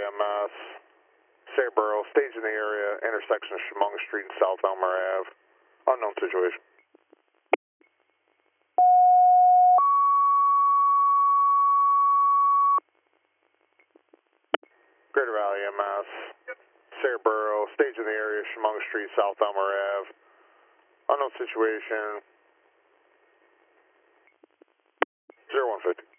EMS, Sayboro, stage in the area, intersection of Chemung Street and South Elmer Ave. Unknown situation. Greater Valley EMS, Sayboro, stage in the area, Chemung Street, South Elmer Ave. Unknown situation. 0150.